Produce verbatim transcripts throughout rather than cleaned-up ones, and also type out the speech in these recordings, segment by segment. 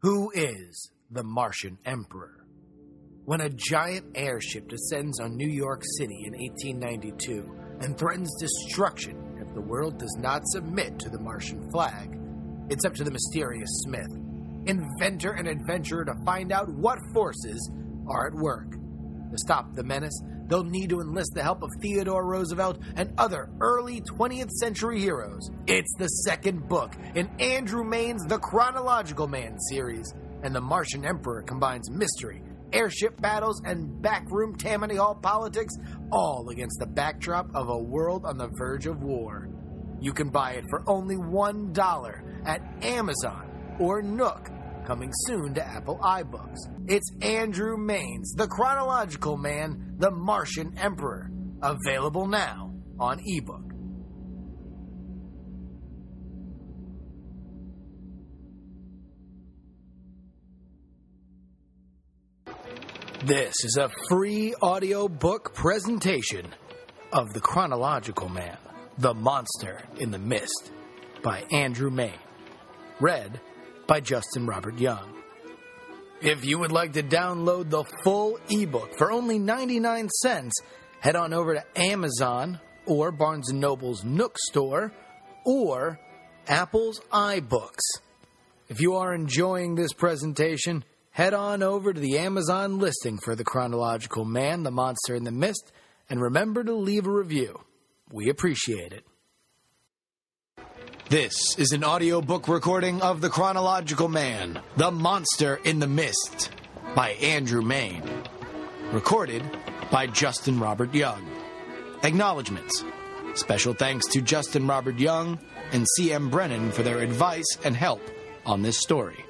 Who is the Martian Emperor? When a giant airship descends on New York City in eighteen ninety-two and threatens destruction if the world does not submit to the Martian flag, it's up to the mysterious Smith, inventor and adventurer, to find out what forces are at work. To stop the menace, they'll need to enlist the help of Theodore Roosevelt and other early twentieth century heroes. It's the second book in Andrew Mayne's The Chronological Man series, and the Martian Emperor combines mystery, airship battles, and backroom Tammany Hall politics, all against the backdrop of a world on the verge of war. You can buy it for only one dollar at Amazon or Nook, coming soon to Apple iBooks. It's Andrew Mayne's The Chronological Man, The Martian Emperor, available now on ebook. This is a free audiobook presentation of The Chronological Man, The Monster in the Mist, by Andrew Mayne. Read by Justin Robert Young. If you would like to download the full ebook for only ninety-nine cents, head on over to Amazon or Barnes and Noble's Nook store or Apple's iBooks. If you are enjoying this presentation, head on over to the Amazon listing for The Chronological Man, The Monster in the Mist, and remember to leave a review. We appreciate it. This is an audiobook recording of The Chronological Man, The Monster in the Mist, by Andrew Mayne. Recorded by Justin Robert Young. Acknowledgements. Special thanks to Justin Robert Young and C M Brennan for their advice and help on this story.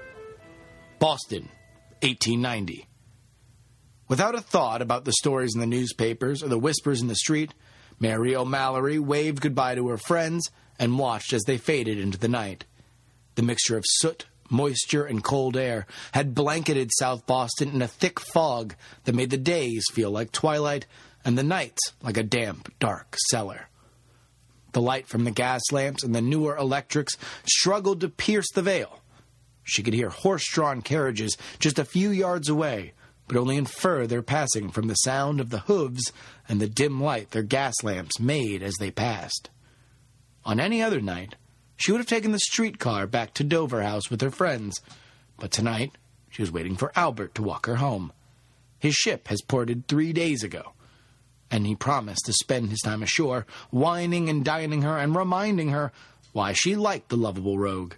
Boston, eighteen ninety. Without a thought about the stories in the newspapers or the whispers in the street, Mary O'Mallory waved goodbye to her friends and watched as they faded into the night. The mixture of soot, moisture, and cold air had blanketed South Boston in a thick fog that made the days feel like twilight and the nights like a damp, dark cellar. The light from the gas lamps and the newer electrics struggled to pierce the veil. She could hear horse-drawn carriages just a few yards away, but only infer their passing from the sound of the hooves and the dim light their gas lamps made as they passed. On any other night, she would have taken the streetcar back to Dover House with her friends, but tonight she was waiting for Albert to walk her home. His ship has ported three days ago, and he promised to spend his time ashore, wining and dining her and reminding her why she liked the lovable rogue.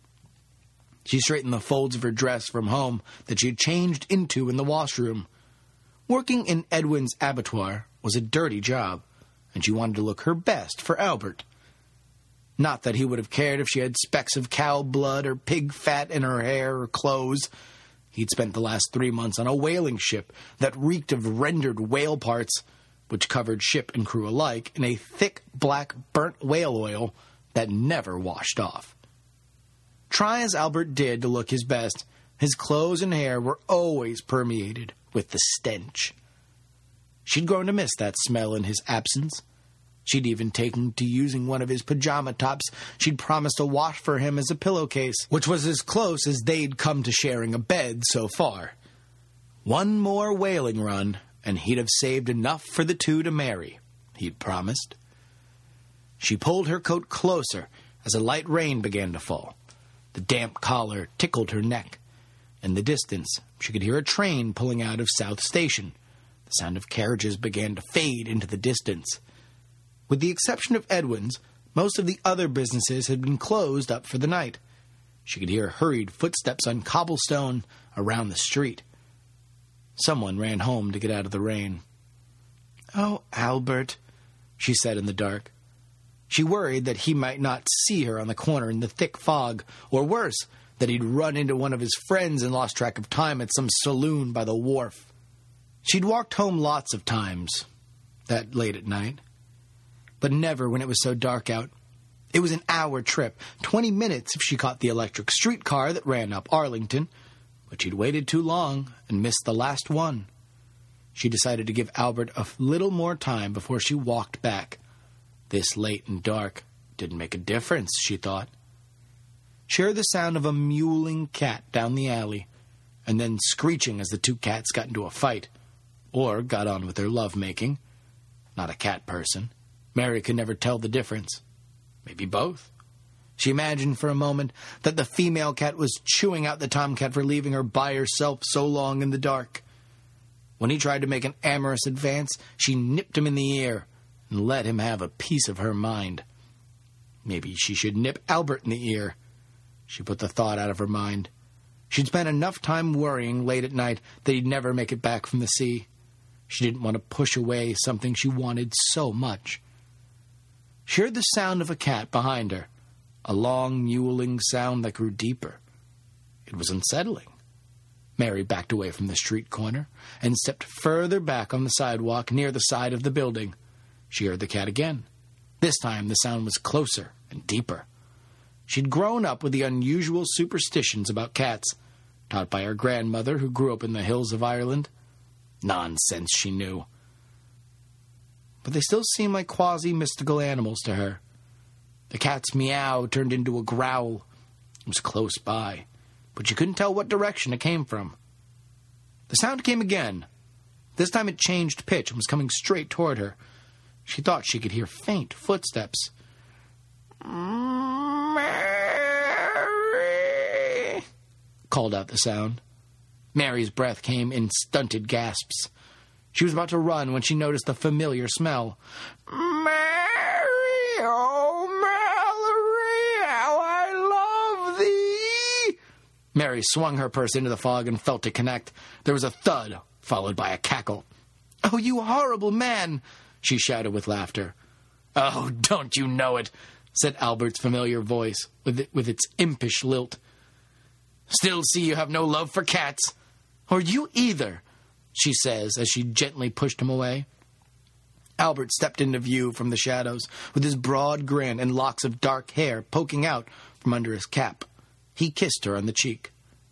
She straightened the folds of her dress from home that she had changed into in the washroom. Working in Edwin's abattoir was a dirty job, and she wanted to look her best for Albert. Not that he would have cared if she had specks of cow blood or pig fat in her hair or clothes. He'd spent the last three months on a whaling ship that reeked of rendered whale parts, which covered ship and crew alike in a thick black burnt whale oil that never washed off. Try as Albert did to look his best, his clothes and hair were always permeated with the stench. She'd grown to miss that smell in his absence. She'd even taken to using one of his pajama tops she'd promised to wash for him as a pillowcase, which was as close as they'd come to sharing a bed so far. One more whaling run, and he'd have saved enough for the two to marry, he'd promised. She pulled her coat closer as a light rain began to fall. The damp collar tickled her neck. In the distance, she could hear a train pulling out of South Station. The sound of carriages began to fade into the distance. With the exception of Edwin's, most of the other businesses had been closed up for the night. She could hear hurried footsteps on cobblestone around the street. Someone ran home to get out of the rain. "Oh, Albert," she said in the dark. She worried that he might not see her on the corner in the thick fog, or worse, that he'd run into one of his friends and lost track of time at some saloon by the wharf. She'd walked home lots of times, that late at night, but never when it was so dark out. It was an hour trip, twenty minutes if she caught the electric streetcar that ran up Arlington, but she'd waited too long and missed the last one. She decided to give Albert a little more time before she walked back. This late and dark didn't make a difference, she thought. She heard the sound of a mewling cat down the alley, and then screeching as the two cats got into a fight, or got on with their lovemaking. Not a cat person. Mary could never tell the difference. Maybe both. She imagined for a moment that the female cat was chewing out the tomcat for leaving her by herself so long in the dark. When he tried to make an amorous advance, she nipped him in the ear and let him have a piece of her mind. Maybe she should nip Albert in the ear. She put the thought out of her mind. She'd spent enough time worrying late at night that he'd never make it back from the sea. She didn't want to push away something she wanted so much. She heard the sound of a cat behind her, a long, mewling sound that grew deeper. It was unsettling. Mary backed away from the street corner and stepped further back on the sidewalk near the side of the building. She heard the cat again. This time the sound was closer and deeper. She'd grown up with the unusual superstitions about cats, taught by her grandmother who grew up in the hills of Ireland. Nonsense, she knew. But they still seemed like quasi-mystical animals to her. The cat's meow turned into a growl. It was close by, but she couldn't tell what direction it came from. The sound came again. This time it changed pitch and was coming straight toward her. She thought she could hear faint footsteps. "Mary!" called out the sound. Mary's breath came in stunted gasps. She was about to run when she noticed the familiar smell. "Mary! Oh, Mallory! How I love thee!" Mary swung her purse into the fog and felt it connect. There was a thud, followed by a cackle. "Oh, you horrible man!" she shouted with laughter. "Oh, don't you know it?" said Albert's familiar voice, with, it, with its impish lilt. "Still see you have no love for cats. Or you either," she says as she gently pushed him away. Albert stepped into view from the shadows, with his broad grin and locks of dark hair poking out from under his cap. He kissed her on the cheek.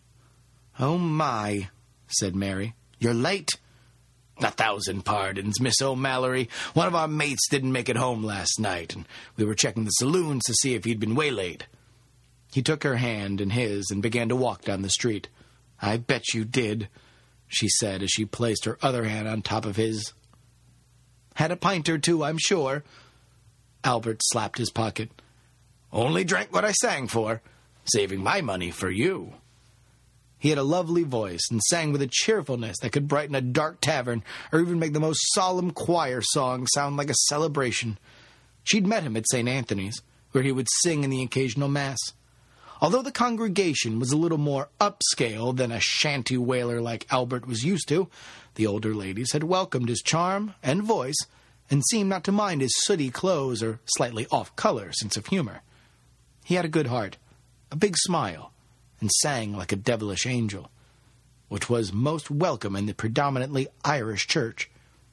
"Oh, my," said Mary. "You're late." "A thousand pardons, Miss O'Mallory. One of our mates didn't make it home last night, and we were checking the saloons to see if he'd been waylaid." He took her hand in his and began to walk down the street. "I bet you did," she said as she placed her other hand on top of his. "Had a pint or two, I'm sure." Albert slapped his pocket. "Only drank what I sang for, saving my money for you." He had a lovely voice and sang with a cheerfulness that could brighten a dark tavern or even make the most solemn choir song sound like a celebration. She'd met him at Saint Anthony's, where he would sing in the occasional mass. Although the congregation was a little more upscale than a shanty whaler like Albert was used to, the older ladies had welcomed his charm and voice and seemed not to mind his sooty clothes or slightly off-color sense of humor. He had a good heart, a big smile, and sang like a devilish angel, which was most welcome in the predominantly Irish church.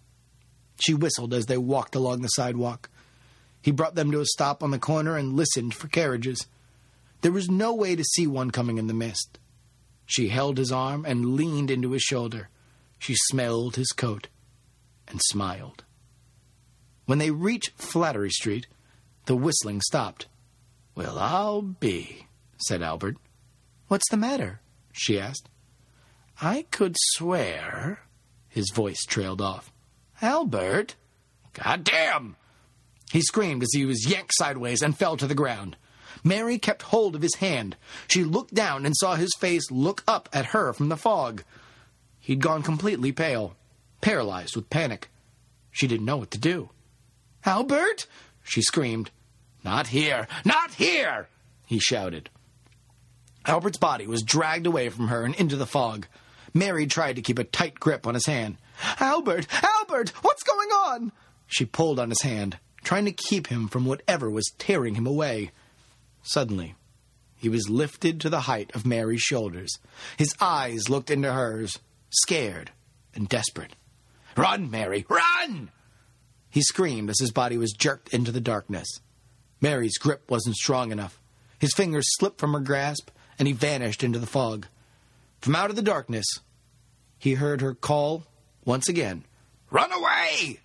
She whistled as they walked along the sidewalk. He brought them to a stop on the corner and listened for carriages. There was no way to see one coming in the mist. She held his arm and leaned into his shoulder. She smelled his coat and smiled. When they reached Flattery Street, the whistling stopped. "Well, I'll be," said Albert. "What's the matter?" she asked. "I could swear—" His voice trailed off. "Albert!" "Goddamn!" He screamed as he was yanked sideways and fell to the ground. Mary kept hold of his hand. She looked down and saw his face look up at her from the fog. He'd gone completely pale, paralyzed with panic. She didn't know what to do. "Albert!" she screamed. "Not here! Not here!" he shouted. Albert's body was dragged away from her and into the fog. Mary tried to keep a tight grip on his hand. "Albert! Albert! What's going on?" She pulled on his hand, trying to keep him from whatever was tearing him away. Suddenly, he was lifted to the height of Mary's shoulders. His eyes looked into hers, scared and desperate. "Run, Mary, run!" He screamed as his body was jerked into the darkness. Mary's grip wasn't strong enough. His fingers slipped from her grasp, and he vanished into the fog. From out of the darkness, he heard her call once again, "Run away!"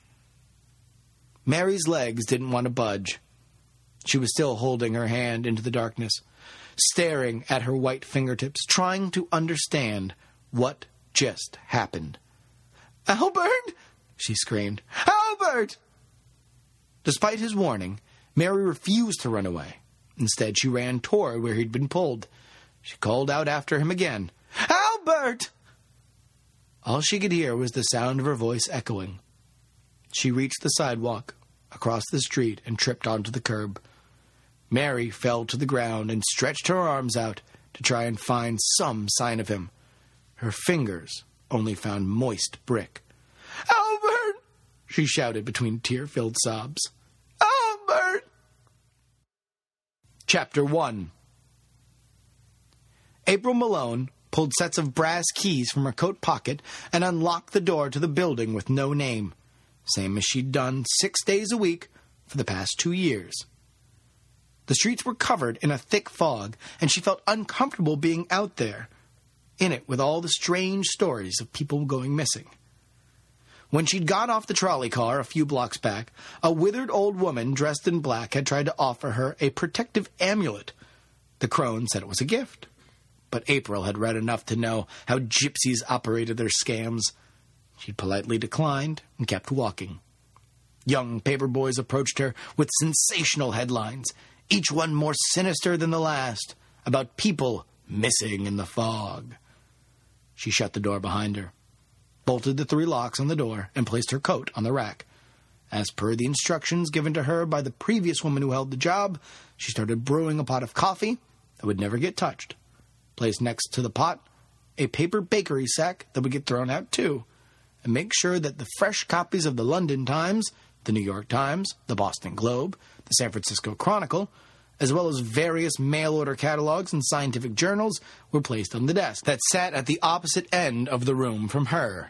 Mary's legs didn't want to budge. She was still holding her hand into the darkness. staring at her white fingertips, trying to understand what just happened. "Albert!" she screamed. "Albert!" Despite his warning, Mary refused to run away. Instead, she ran toward where he'd been pulled. She called out after him again, "Albert!" All she could hear was the sound of her voice echoing. She reached the sidewalk, across the street, and tripped onto the curb. Mary fell to the ground and stretched her arms out to try and find some sign of him. Her fingers only found moist brick. "Albert!" she shouted between tear-filled sobs. "Albert!" Chapter one. April Malone pulled sets of brass keys from her coat pocket and unlocked the door to the building with no name, same as she'd done six days a week for the past two years. The streets were covered in a thick fog, and she felt uncomfortable being out there, in it with all the strange stories of people going missing. When she'd got off the trolley car a few blocks back, a withered old woman dressed in black had tried to offer her a protective amulet. The crone said it was a gift, but April had read enough to know how gypsies operated their scams. She politely declined and kept walking. Young paper boys approached her with sensational headlines, each one more sinister than the last, about people missing in the fog. She shut the door behind her, bolted the three locks on the door, and placed her coat on the rack. As per the instructions given to her by the previous woman who held the job, she started brewing a pot of coffee that would never get touched. Placed next to the pot a paper bakery sack that would get thrown out too, and make sure that the fresh copies of the London Times, the New York Times, the Boston Globe, the San Francisco Chronicle, as well as various mail-order catalogs and scientific journals, were placed on the desk that sat at the opposite end of the room from her.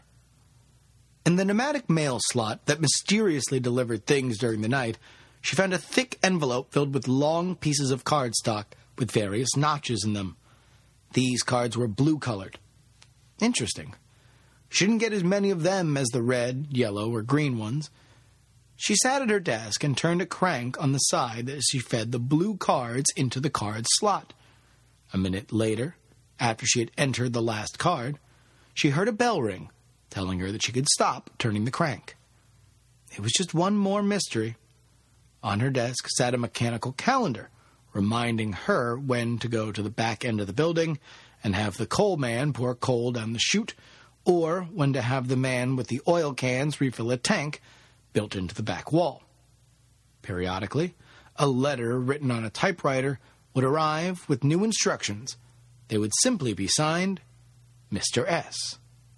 In the pneumatic mail slot that mysteriously delivered things during the night, she found a thick envelope filled with long pieces of cardstock with various notches in them. These cards were blue-colored. Interesting. She didn't get as many of them as the red, yellow, or green ones. She sat at her desk and turned a crank on the side as she fed the blue cards into the card slot. A minute later, after she had entered the last card, she heard a bell ring, telling her that she could stop turning the crank. It was just one more mystery. On her desk sat a mechanical calendar, reminding her when to go to the back end of the building and have the coal man pour coal down the chute, or when to have the man with the oil cans refill a tank built into the back wall. Periodically, a letter written on a typewriter would arrive with new instructions. They would simply be signed Mister S.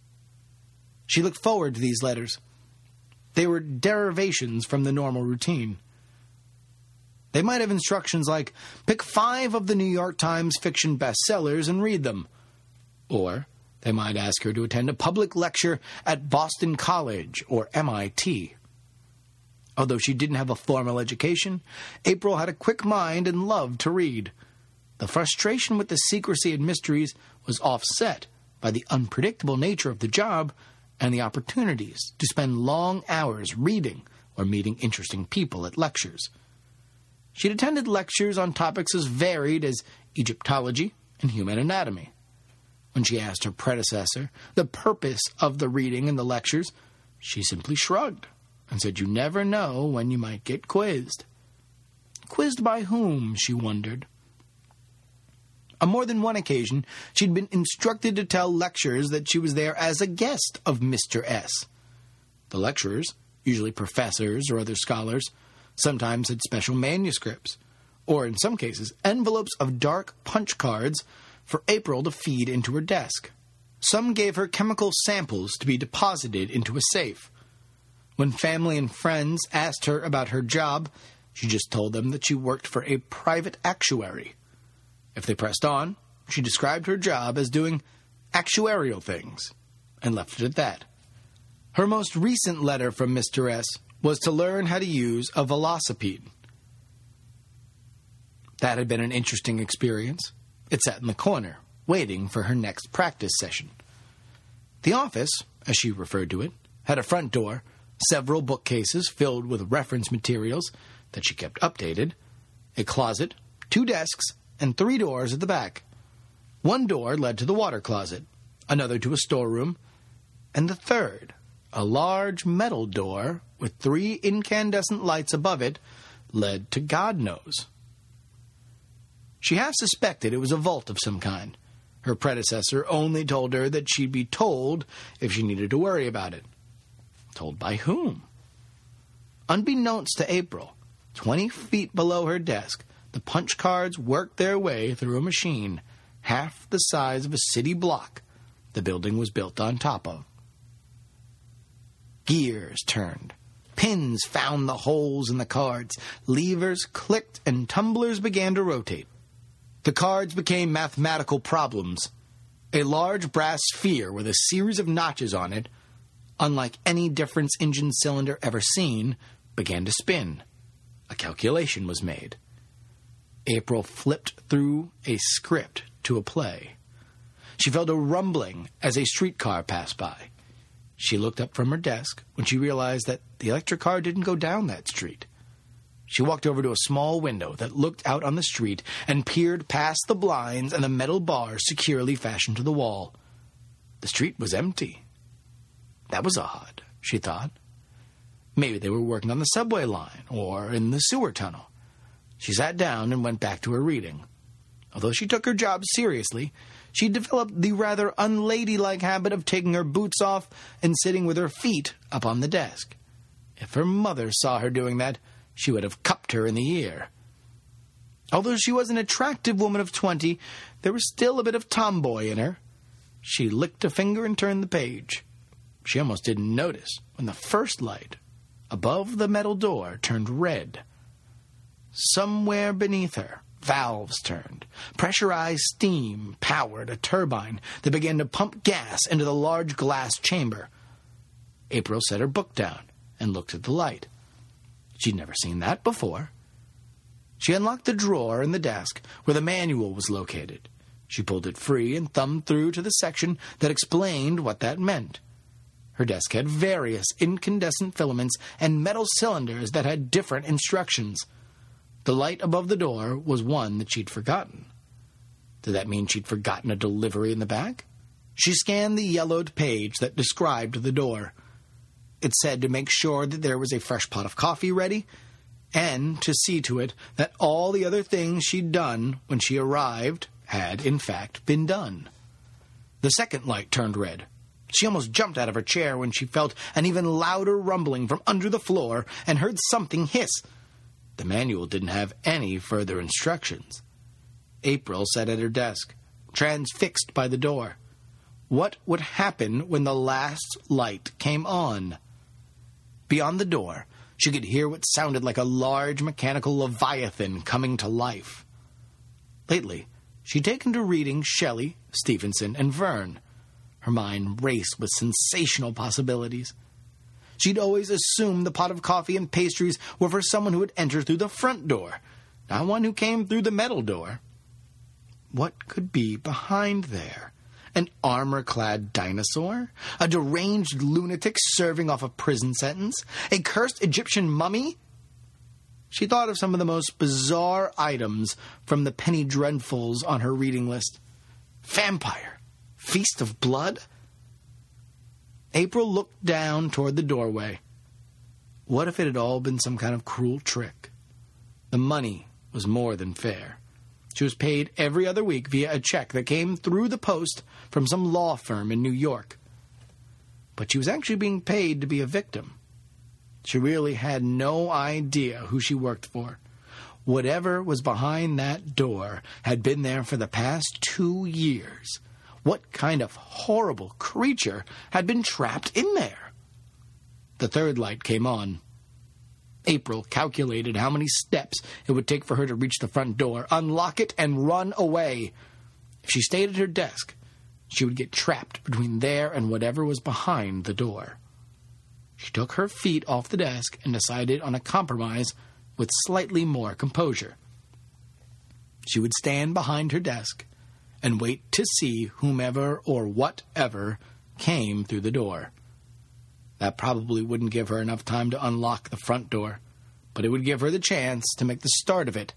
She looked forward to these letters. They were derivations from the normal routine. They might have instructions like, pick five of the New York Times fiction bestsellers and read them. Or they might ask her to attend a public lecture at Boston College or M I T. Although she didn't have a formal education, April had a quick mind and loved to read. The frustration with the secrecy and mysteries was offset by the unpredictable nature of the job and the opportunities to spend long hours reading or meeting interesting people at lectures. She'd attended lectures on topics as varied as Egyptology and human anatomy. When she asked her predecessor the purpose of the reading and the lectures, she simply shrugged and said you never know when you might get quizzed. Quizzed by whom, she wondered. On more than one occasion, she'd been instructed to tell lecturers that she was there as a guest of Mister S. The lecturers, usually professors or other scholars, sometimes had special manuscripts, or in some cases, envelopes of dark punch cards for April to feed into her desk. Some gave her chemical samples to be deposited into a safe. When family and friends asked her about her job, she just told them that she worked for a private actuary. If they pressed on, she described her job as doing actuarial things, and left it at that. Her most recent letter from Mister S was to learn how to use a velocipede. That had been an interesting experience. It sat in the corner, waiting for her next practice session. The office, as she referred to it, had a front door, several bookcases filled with reference materials that she kept updated, a closet, two desks, and three doors at the back. One door led to the water closet, another to a storeroom, and the third, a large metal door with three incandescent lights above it, led to God knows. She half suspected it was a vault of some kind. Her predecessor only told her that she'd be told if she needed to worry about it. Told by whom? Unbeknownst to April, twenty feet below her desk, the punch cards worked their way through a machine half the size of a city block the building was built on top of. Gears turned. Pins found the holes in the cards. Levers clicked and tumblers began to rotate. The cards became mathematical problems. A large brass sphere with a series of notches on it, unlike any difference engine cylinder ever seen, began to spin. A calculation was made. April flipped through a script to a play. She felt a rumbling as a streetcar passed by. She looked up from her desk when she realized that the electric car didn't go down that street. She walked over to a small window that looked out on the street and peered past the blinds and the metal bars securely fastened to the wall. The street was empty. That was odd, she thought. Maybe they were working on the subway line or in the sewer tunnel. She sat down and went back to her reading. Although she took her job seriously, she developed the rather unladylike habit of taking her boots off and sitting with her feet up on the desk. If her mother saw her doing that, she would have cupped her in the ear. Although she was an attractive woman of twenty, there was still a bit of tomboy in her. She licked a finger and turned the page. She almost didn't notice when the first light above the metal door turned red. Somewhere beneath her, valves turned. Pressurized steam powered a turbine that began to pump gas into the large glass chamber. April set her book down and looked at the light. She'd never seen that before. She unlocked the drawer in the desk where the manual was located. She pulled it free and thumbed through to the section that explained what that meant. Her desk had various incandescent filaments and metal cylinders that had different instructions. The light above the door was one that she'd forgotten. Did that mean she'd forgotten a delivery in the back? She scanned the yellowed page that described the door. It said to make sure that there was a fresh pot of coffee ready, and to see to it that all the other things she'd done when she arrived had, in fact, been done. The second light turned red. She almost jumped out of her chair when she felt an even louder rumbling from under the floor and heard something hiss. The manual didn't have any further instructions. April sat at her desk, transfixed by the door. What would happen when the last light came on? Beyond the door, she could hear what sounded like a large mechanical leviathan coming to life. Lately, she'd taken to reading Shelley, Stevenson, and Verne. Her mind raced with sensational possibilities. She'd always assumed the pot of coffee and pastries were for someone who had entered through the front door, not one who came through the metal door. What could be behind there? An armor-clad dinosaur? A deranged lunatic serving off a prison sentence? A cursed Egyptian mummy? She thought of some of the most bizarre items from the penny dreadfuls on her reading list. Vampire? Feast of blood? April looked down toward the doorway. What if it had all been some kind of cruel trick? The money was more than fair. She was paid every other week via a check that came through the post from some law firm in New York. But she was actually being paid to be a victim. She really had no idea who she worked for. Whatever was behind that door had been there for the past two years. What kind of horrible creature had been trapped in there? The third light came on. April calculated how many steps it would take for her to reach the front door, unlock it, and run away. If she stayed at her desk, she would get trapped between there and whatever was behind the door. She took her feet off the desk and decided on a compromise with slightly more composure. She would stand behind her desk and wait to see whomever or whatever came through the door. That probably wouldn't give her enough time to unlock the front door, but it would give her the chance to make the start of it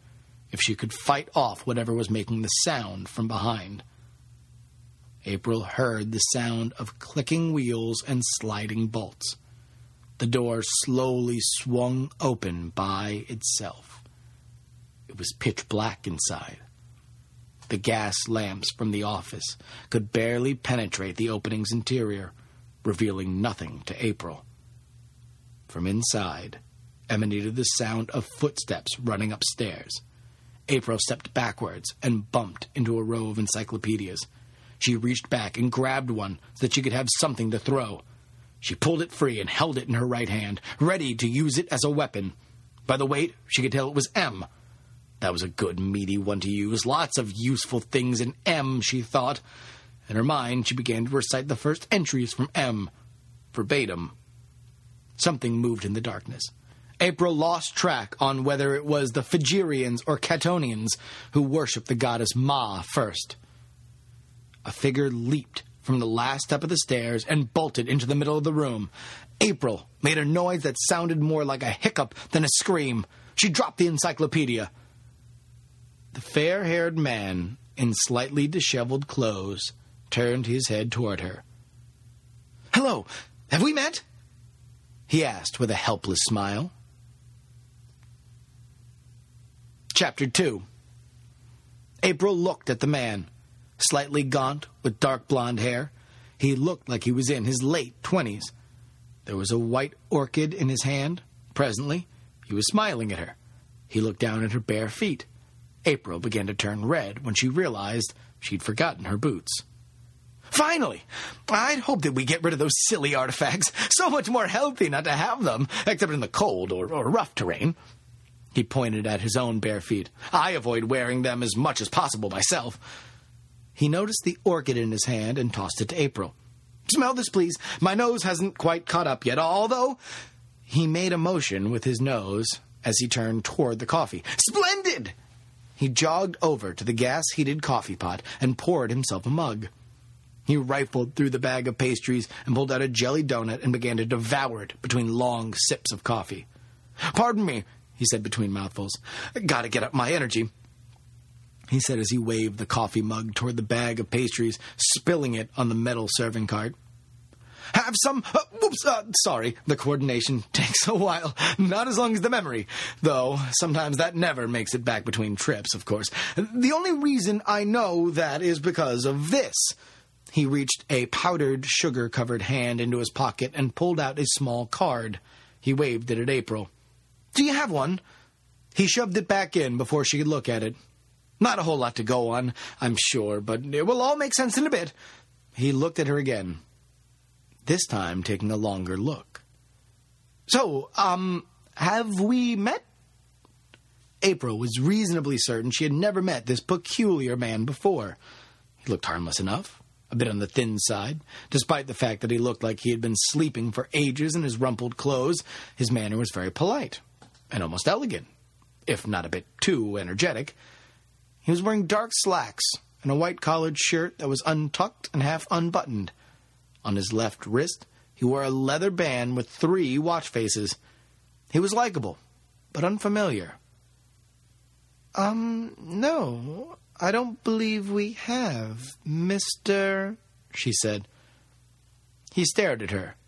if she could fight off whatever was making the sound from behind. April heard the sound of clicking wheels and sliding bolts. The door slowly swung open by itself. It was pitch black inside. The gas lamps from the office could barely penetrate the opening's interior, revealing nothing to April. From inside emanated the sound of footsteps running upstairs. April stepped backwards and bumped into a row of encyclopedias. She reached back and grabbed one so that she could have something to throw. She pulled it free and held it in her right hand, ready to use it as a weapon. By the weight, she could tell it was M. That was a good, meaty one to use. Lots of useful things in M, she thought. In her mind, she began to recite the first entries from M, verbatim. Something moved in the darkness. April lost track on whether it was the Phrygians or Catonians who worshipped the goddess Ma first. A figure leaped from the last step of the stairs and bolted into the middle of the room. April made a noise that sounded more like a hiccup than a scream. She dropped the encyclopedia. The fair-haired man, in slightly disheveled clothes, turned his head toward her. "Hello, have we met?" he asked with a helpless smile. Chapter two. April looked at the man. Slightly gaunt, with dark blonde hair. He looked like he was in his late twenties. There was a white orchid in his hand. Presently, he was smiling at her. He looked down at her bare feet. April began to turn red when she realized she'd forgotten her boots. "Finally! I'd hoped that we'd get rid of those silly artifacts. So much more healthy not to have them, except in the cold or, or rough terrain." He pointed at his own bare feet. "I avoid wearing them as much as possible myself." He noticed the orchid in his hand and tossed it to April. "Smell this, please. My nose hasn't quite caught up yet, although—" He made a motion with his nose as he turned toward the coffee. "Splendid!" He jogged over to the gas-heated coffee pot and poured himself a mug. He rifled through the bag of pastries and pulled out a jelly donut and began to devour it between long sips of coffee. "Pardon me," he said between mouthfuls. "Gotta get up my energy," he said as he waved the coffee mug toward the bag of pastries, spilling it on the metal serving cart. "Have some... Uh, whoops, uh, sorry, the coordination takes a while. Not as long as the memory. Though, sometimes that never makes it back between trips, of course. The only reason I know that is because of this." He reached a powdered, sugar-covered hand into his pocket and pulled out a small card. He waved it at April. "Do you have one?" He shoved it back in before she could look at it. "Not a whole lot to go on, I'm sure, but it will all make sense in a bit." He looked at her again, this time taking a longer look. "So, um, have we met?" April was reasonably certain she had never met this peculiar man before. He looked harmless enough, a bit on the thin side. Despite the fact that he looked like he had been sleeping for ages in his rumpled clothes, his manner was very polite and almost elegant, if not a bit too energetic. He was wearing dark slacks and a white collared shirt that was untucked and half unbuttoned. On his left wrist, he wore a leather band with three watch faces. He was likable, but unfamiliar. Um, no, I don't believe we have, Mister she said. He stared at her.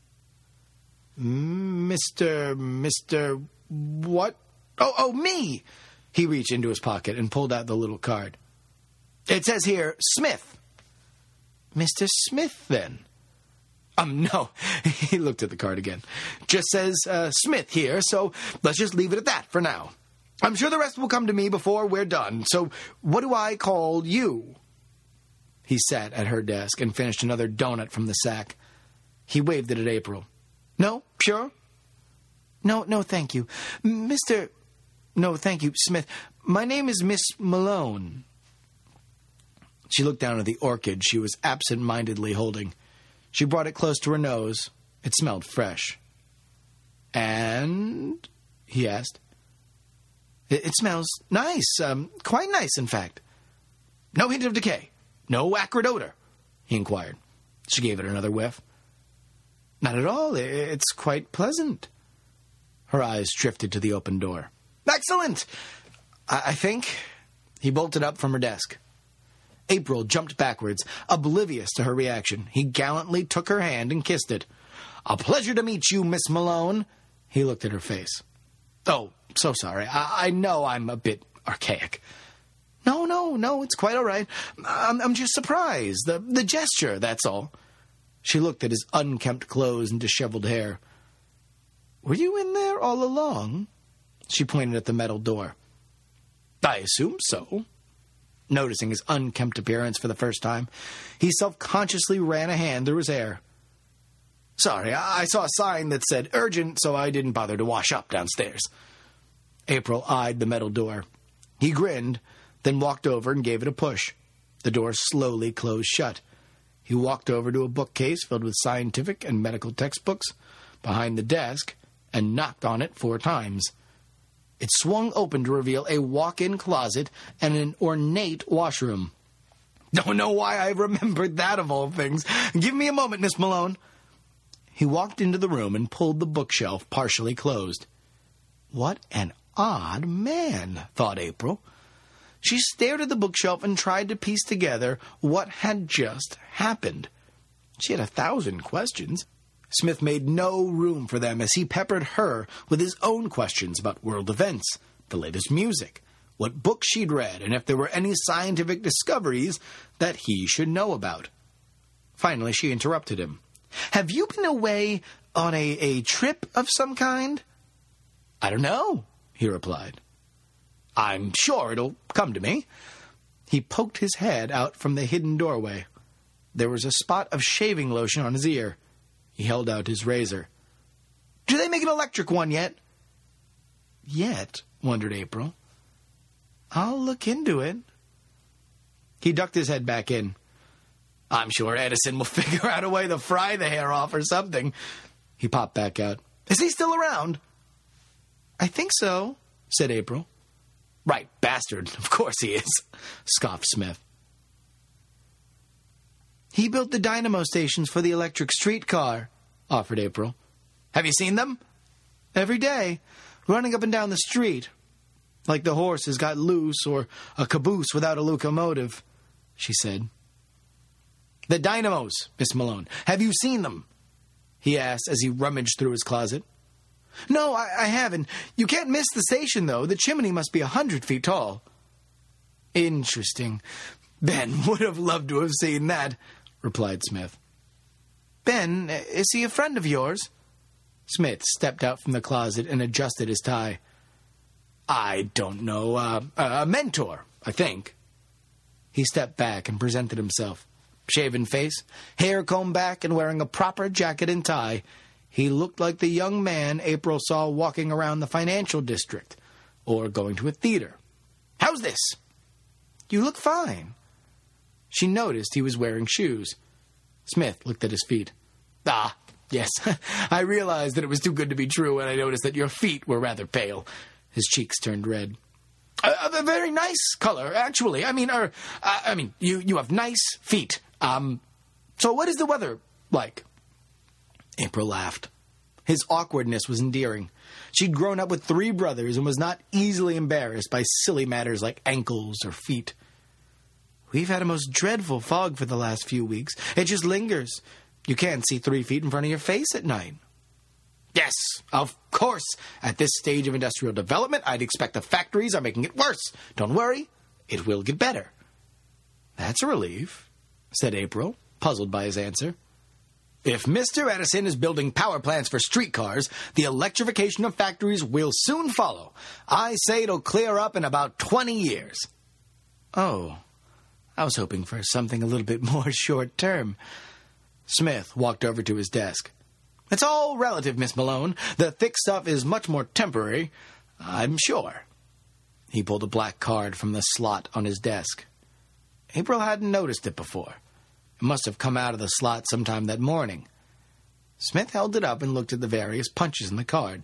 Mister, Mister, what? Oh, oh, me! He reached into his pocket and pulled out the little card. "It says here, Smith." "Mister Smith, then?" Um, no. He looked at the card again. "Just says uh, Smith here, so let's just leave it at that for now. I'm sure the rest will come to me before we're done. So what do I call you?" He sat at her desk and finished another donut from the sack. He waved it at April. "No? Sure?" No, no, thank you. Mister... No, thank you, Smith. My name is Miss Malone." She looked down at the orchid she was absent-mindedly holding. She brought it close to her nose. It smelled fresh. "And?" he asked. It, it smells nice, um, quite nice, in fact." "No hint of decay? No acrid odor?" he inquired. She gave it another whiff. "Not at all. It's quite pleasant." Her eyes drifted to the open door. "Excellent! I, I think... He bolted up from her desk. April jumped backwards, oblivious to her reaction. He gallantly took her hand and kissed it. A pleasure to meet you, Miss Malone. He looked at her face. Oh, so sorry. I, I know I'm a bit archaic. No, no, no, it's quite all right. I'm, I'm just surprised. The, the gesture, that's all. She looked at his unkempt clothes and disheveled hair. Were you in there all along? She pointed at the metal door. I assume so. Noticing his unkempt appearance for the first time, he self-consciously ran a hand through his hair. Sorry, I saw a sign that said urgent, so I didn't bother to wash up downstairs. April eyed the metal door. He grinned, then walked over and gave it a push. The door slowly closed shut. He walked over to a bookcase filled with scientific and medical textbooks behind the desk and knocked on it four times. It swung open to reveal a walk-in closet and an ornate washroom. Don't know why I remembered that of all things. Give me a moment, Miss Malone. He walked into the room and pulled the bookshelf partially closed. What an odd man, thought April. She stared at the bookshelf and tried to piece together what had just happened. She had a thousand questions. Smith made no room for them as he peppered her with his own questions about world events, the latest music, what books she'd read, and if there were any scientific discoveries that he should know about. Finally, she interrupted him. Have you been away on a, a trip of some kind? I don't know, he replied. I'm sure it'll come to me. He poked his head out from the hidden doorway. There was a spot of shaving lotion on his ear. He held out his razor. Do they make an electric one yet? Yet, wondered April. I'll look into it. He ducked his head back in. I'm sure Edison will figure out a way to fry the hair off or something. He popped back out. Is he still around? I think so, said April. Right, bastard. Of course he is, scoffed Smith. He built the dynamo stations for the electric streetcar, offered April. Have you seen them? Every day, running up and down the street. Like the horses got loose or a caboose without a locomotive, she said. The dynamos, Miss Malone. Have you seen them? He asked as he rummaged through his closet. No, I, I haven't. You can't miss the station, though. The chimney must be a hundred feet tall. Interesting. Ben would have loved to have seen that, replied Smith. Ben, is he a friend of yours? Smith stepped out from the closet and adjusted his tie. I don't know. Uh, a mentor, I think. He stepped back and presented himself. Shaven face, hair combed back, and wearing a proper jacket and tie, he looked like the young man April saw walking around the financial district, or going to a theater. How's this? You look fine. She noticed he was wearing shoes. Smith looked at his feet. Ah, yes, I realized that it was too good to be true, and I noticed that your feet were rather pale. His cheeks turned red. A, a very nice color, actually. I mean, er, uh, I mean, you, you have nice feet. Um, so what is the weather like? April laughed. His awkwardness was endearing. She'd grown up with three brothers and was not easily embarrassed by silly matters like ankles or feet. We've had a most dreadful fog for the last few weeks. It just lingers. You can't see three feet in front of your face at night. Yes, of course. At this stage of industrial development, I'd expect the factories are making it worse. Don't worry, it will get better. That's a relief, said April, puzzled by his answer. If Mister Edison is building power plants for streetcars, the electrification of factories will soon follow. I say it'll clear up in about twenty years. Oh, I was hoping for something a little bit more short-term. Smith walked over to his desk. It's all relative, Miss Malone. The thick stuff is much more temporary, I'm sure. He pulled a black card from the slot on his desk. April hadn't noticed it before. It must have come out of the slot sometime that morning. Smith held it up and looked at the various punches in the card.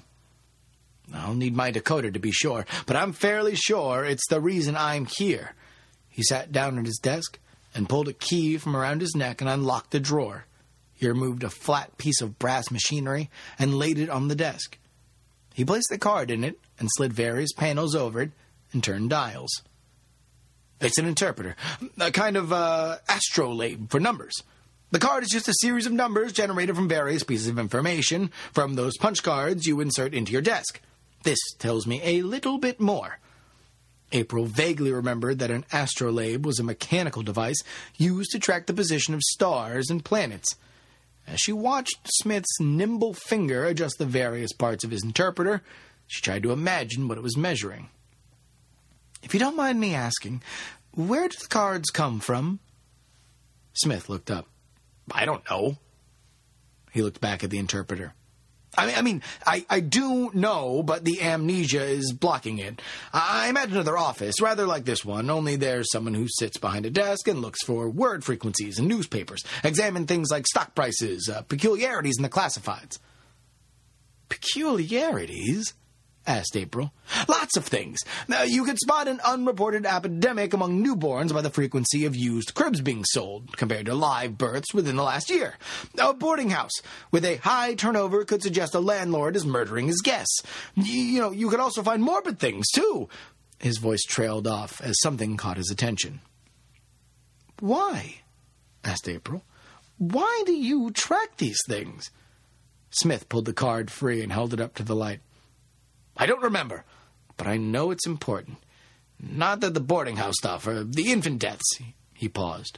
I'll need my decoder to be sure, but I'm fairly sure it's the reason I'm here. He sat down at his desk and pulled a key from around his neck and unlocked the drawer. He removed a flat piece of brass machinery and laid it on the desk. He placed the card in it and slid various panels over it and turned dials. It's an interpreter, a kind of uh, astrolabe for numbers. The card is just a series of numbers generated from various pieces of information from those punch cards you insert into your desk. This tells me a little bit more. April vaguely remembered that an astrolabe was a mechanical device used to track the position of stars and planets. As she watched Smith's nimble finger adjust the various parts of his interpreter, she tried to imagine what it was measuring. "If you don't mind me asking, where do the cards come from?" Smith looked up. "I don't know." He looked back at the interpreter. I mean, I mean, I, I do know, but the amnesia is blocking it. I imagine another office, rather like this one, only there's someone who sits behind a desk and looks for word frequencies in newspapers, examine things like stock prices, uh, peculiarities in the classifieds. "Peculiarities?" asked April. "Lots of things. Now, you could spot an unreported epidemic among newborns by the frequency of used cribs being sold, compared to live births within the last year. A boarding house with a high turnover could suggest a landlord is murdering his guests. You, you know, you could also find morbid things, too." His voice trailed off as something caught his attention. "Why?" asked April. "Why do you track these things?" Smith pulled the card free and held it up to the light. "I don't remember, but I know it's important. Not that the boarding house stuff or the infant deaths." He paused.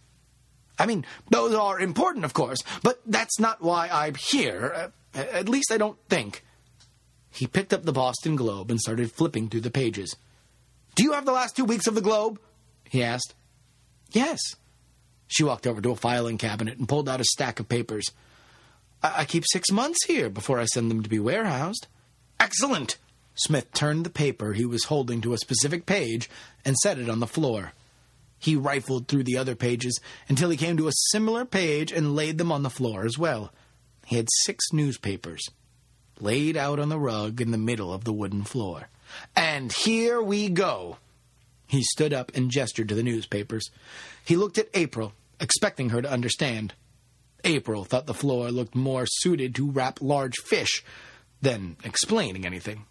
"I mean, those are important, of course, but that's not why I'm here. Uh, at least I don't think." He picked up the Boston Globe and started flipping through the pages. "Do you have the last two weeks of the Globe?" he asked. "Yes." She walked over to a filing cabinet and pulled out a stack of papers. I, I keep six months here before I send them to be warehoused." "Excellent!" Smith turned the paper he was holding to a specific page and set it on the floor. He rifled through the other pages until he came to a similar page and laid them on the floor as well. He had six newspapers, laid out on the rug in the middle of the wooden floor. "And here we go." He stood up and gestured to the newspapers. He looked at April, expecting her to understand. April thought the floor looked more suited to wrap large fish than explaining anything.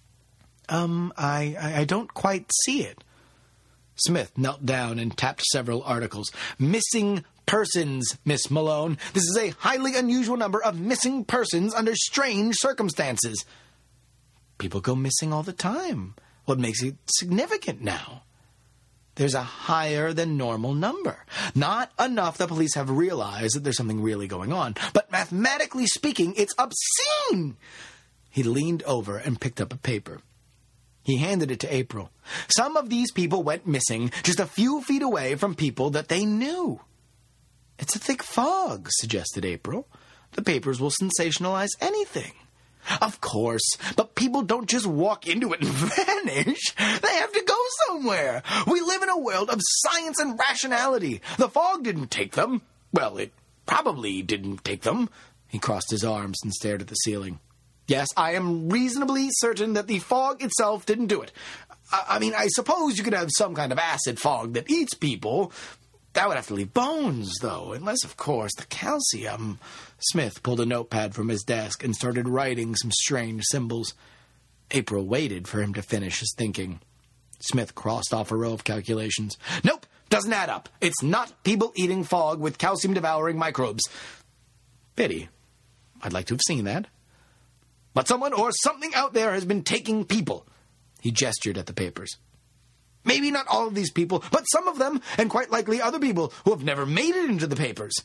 Um, I, I don't quite see it." Smith knelt down and tapped several articles. "Missing persons, Miss Malone. This is a highly unusual number of missing persons under strange circumstances." "People go missing all the time. What makes it significant now?" "There's a higher than normal number. Not enough the police have realized that there's something really going on. But mathematically speaking, it's obscene." He leaned over and picked up a paper. He handed it to April. "Some of these people went missing just a few feet away from people that they knew." "It's a thick fog," suggested April. "The papers will sensationalize anything." "Of course, but people don't just walk into it and vanish. They have to go somewhere. We live in a world of science and rationality. The fog didn't take them. Well, it probably didn't take them." He crossed his arms and stared at the ceiling. "Yes, I am reasonably certain that the fog itself didn't do it. I, I mean, I suppose you could have some kind of acid fog that eats people. That would have to leave bones, though, unless, of course, the calcium..." Smith pulled a notepad from his desk and started writing some strange symbols. April waited for him to finish his thinking. Smith crossed off a row of calculations. "Nope, doesn't add up. It's not people-eating fog with calcium-devouring microbes." "Pity. I'd like to have seen that." "But someone or something out there has been taking people." He gestured at the papers. "Maybe not all of these people, but some of them, and quite likely other people who have never made it into the papers."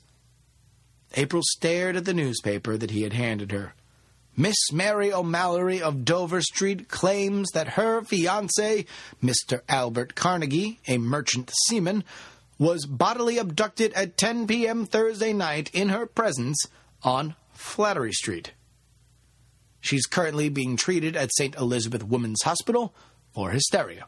April stared at the newspaper that he had handed her. "Miss Mary O'Mallory of Dover Street claims that her fiancé, Mister Albert Carnegie, a merchant seaman, was bodily abducted at ten p.m. Thursday night in her presence on Flattery Street. She's currently being treated at Saint Elizabeth Women's Hospital for hysteria."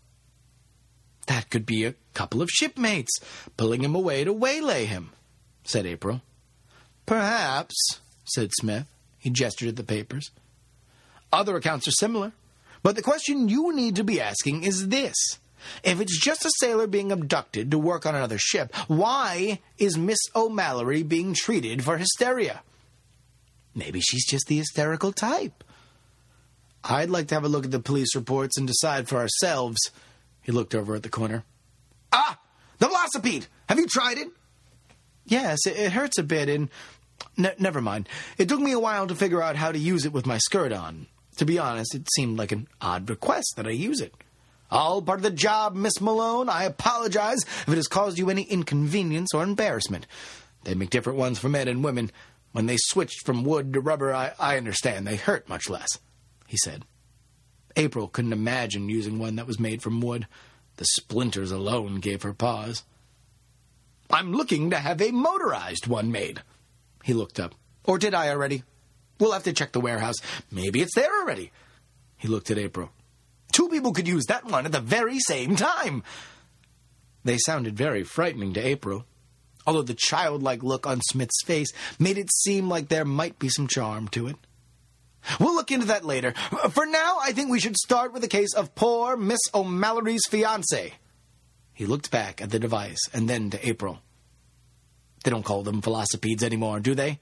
"That could be a couple of shipmates pulling him away to waylay him," said April. "Perhaps," said Smith. He gestured at the papers. "Other accounts are similar. But the question you need to be asking is this. If it's just a sailor being abducted to work on another ship, why is Miss O'Mallory being treated for hysteria?" "Maybe she's just the hysterical type." I'd like to have a look at the police reports and decide for ourselves. He looked over at the corner. Ah! The Velocipede! Have you tried it? Yes, it, it hurts a bit, and... Ne- never mind. It took me a while to figure out how to use it with my skirt on. To be honest, it seemed like an odd request that I use it. All part of the job, Miss Malone. I apologize if it has caused you any inconvenience or embarrassment. They make different ones for men and women. When they switched from wood to rubber, I, I understand. They hurt much less, he said. April couldn't imagine using one that was made from wood. The splinters alone gave her pause. I'm looking to have a motorized one made. He looked up. Or did I already? We'll have to check the warehouse. Maybe it's there already. He looked at April. Two people could use that one at the very same time. They sounded very frightening to April, although the childlike look on Smith's face made it seem like there might be some charm to it. We'll look into that later. For now, I think we should start with the case of poor Miss O'Mallory's fiancé. He looked back at the device and then to April. They don't call them velocipedes anymore, do they?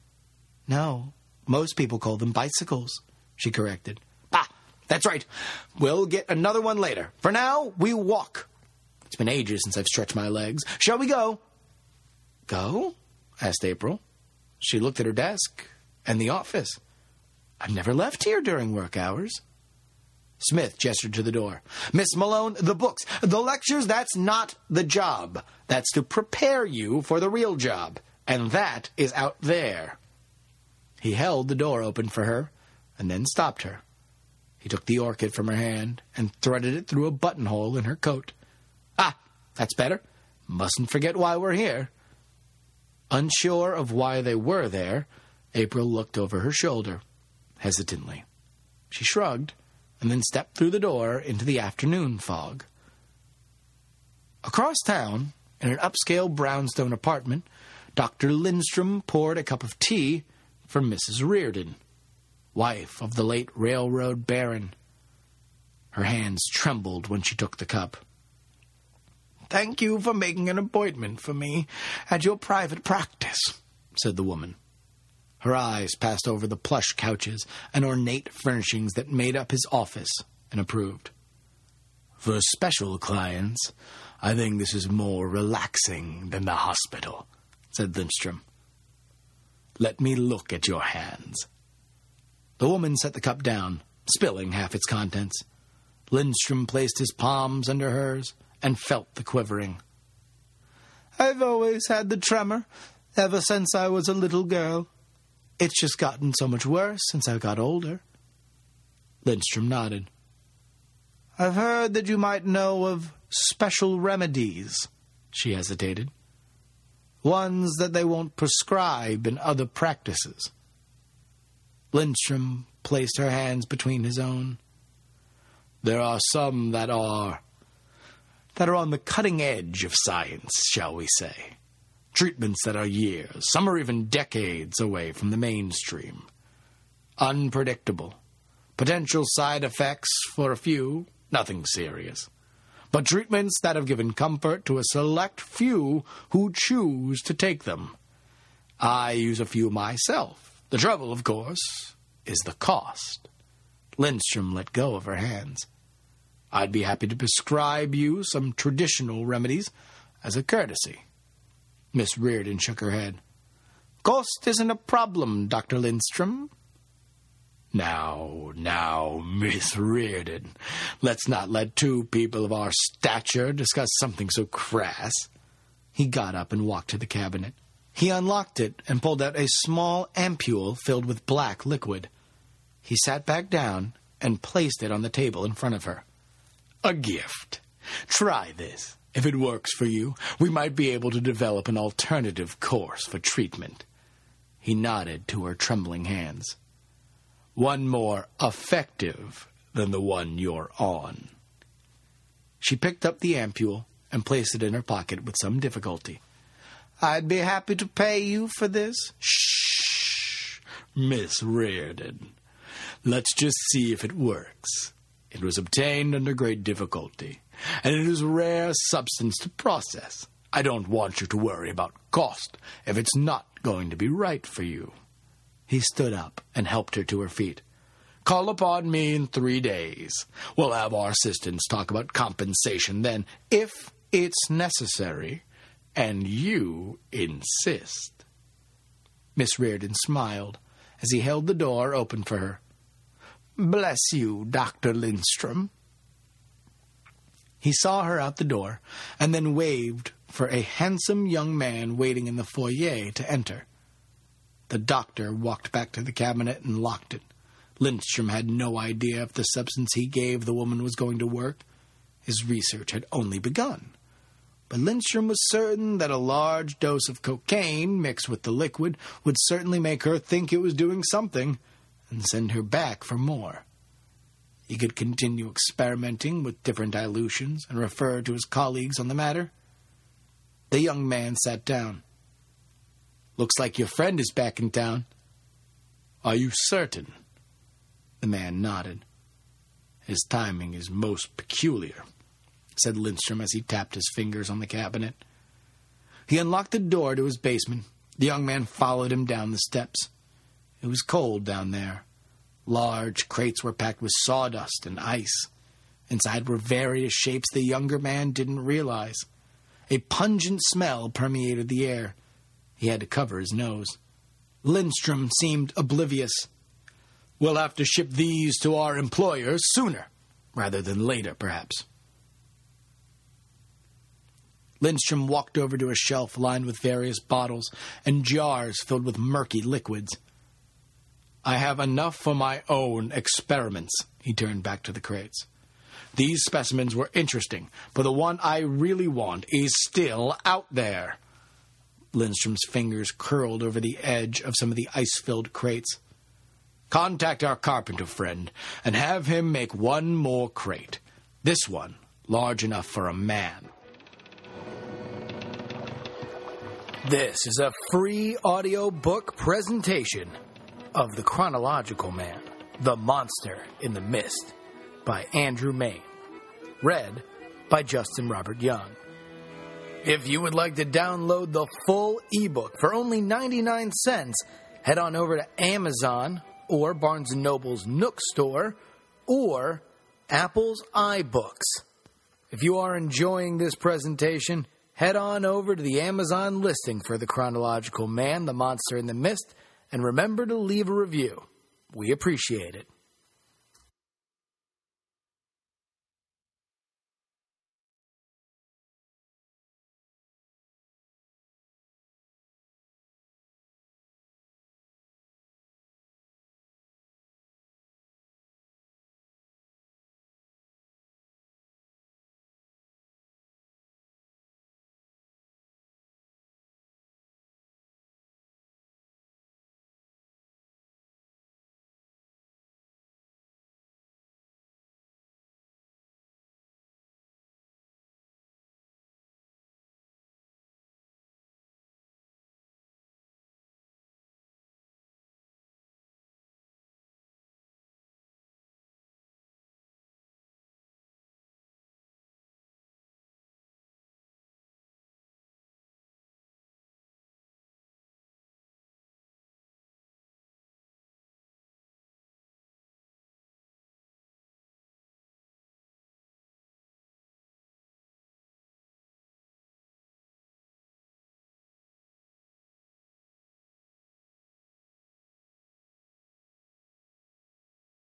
No, most people call them bicycles, she corrected. Ah, that's right. We'll get another one later. For now, we walk. It's been ages since I've stretched my legs. Shall we go? Go? Asked April. She looked at her desk and the office. I've never left here during work hours. Smith gestured to the door. Miss Malone, the books, the lectures, that's not the job. That's to prepare you for the real job. And that is out there. He held the door open for her and then stopped her. He took the orchid from her hand and threaded it through a buttonhole in her coat. Ah, that's better. Mustn't forget why we're here. Unsure of why they were there, April looked over her shoulder, hesitantly. She shrugged and then stepped through the door into the afternoon fog. Across town, in an upscale brownstone apartment, Doctor Lindstrom poured a cup of tea for Missus Reardon, wife of the late railroad baron. Her hands trembled when she took the cup. Thank you for making an appointment for me at your private practice, said the woman. Her eyes passed over the plush couches and ornate furnishings that made up his office and approved. For special clients, I think this is more relaxing than the hospital, said Lindstrom. Let me look at your hands. The woman set the cup down, spilling half its contents. Lindstrom placed his palms under hers and felt the quivering. I've always had the tremor, ever since I was a little girl. It's just gotten so much worse since I got older. Lindstrom nodded. I've heard that you might know of special remedies, she hesitated. Ones that they won't prescribe in other practices. Lindstrom placed her hands between his own. There are some that are... that are on the cutting edge of science, shall we say. Treatments that are years, some are even decades away from the mainstream. Unpredictable. Potential side effects for a few, nothing serious. But treatments that have given comfort to a select few who choose to take them. I use a few myself. The trouble, of course, is the cost. Lindstrom let go of her hands. I'd be happy to prescribe you some traditional remedies as a courtesy. Miss Reardon shook her head. Cost isn't a problem, Doctor Lindstrom. Now, now, Miss Reardon, let's not let two people of our stature discuss something so crass. He got up and walked to the cabinet. He unlocked it and pulled out a small ampule filled with black liquid. He sat back down and placed it on the table in front of her. A gift. Try this. If it works for you, we might be able to develop an alternative course for treatment. He nodded to her trembling hands. One more effective than the one you're on. She picked up the ampule and placed it in her pocket with some difficulty. I'd be happy to pay you for this. Shh, Miss Reardon. Let's just see if it works. It was obtained under great difficulty, and it is rare substance to process. I don't want you to worry about cost if it's not going to be right for you. He stood up and helped her to her feet. Call upon me in three days. We'll have our assistants talk about compensation then, if it's necessary, and you insist." Miss Reardon smiled as he held the door open for her. "Bless you, Doctor Lindstrom." He saw her out the door, and then waved for a handsome young man waiting in the foyer to enter. The doctor walked back to the cabinet and locked it. Lindstrom had no idea if the substance he gave the woman was going to work. His research had only begun. But Lindstrom was certain that a large dose of cocaine mixed with the liquid would certainly make her think it was doing something and send her back for more. He could continue experimenting with different dilutions and refer to his colleagues on the matter. The young man sat down. "Looks like your friend is back in town." "Are you certain?" The man nodded. "His timing is most peculiar," said Lindstrom as he tapped his fingers on the cabinet. He unlocked the door to his basement. The young man followed him down the steps. It was cold down there. Large crates were packed with sawdust and ice. Inside were various shapes the younger man didn't realize. A pungent smell permeated the air. He had to cover his nose. Lindstrom seemed oblivious. "We'll have to ship these to our employers sooner, rather than later, perhaps." Lindstrom walked over to a shelf lined with various bottles and jars filled with murky liquids. "I have enough for my own experiments." He turned back to the crates. "These specimens were interesting, but the one I really want is still out there." Lindstrom's fingers curled over the edge of some of the ice-filled crates. "Contact our carpenter friend and have him make one more crate. This one large enough for a man." This is a free audiobook presentation of The Chronological Man, The Monster in the Mist, by Andrew Mayne. Read by Justin Robert Young. If you would like to download the full ebook for only ninety-nine cents, head on over to Amazon or Barnes and Noble's Nook store or Apple's iBooks. If you are enjoying this presentation, head on over to the Amazon listing for The Chronological Man, The Monster in the Mist, and remember to leave a review. We appreciate it.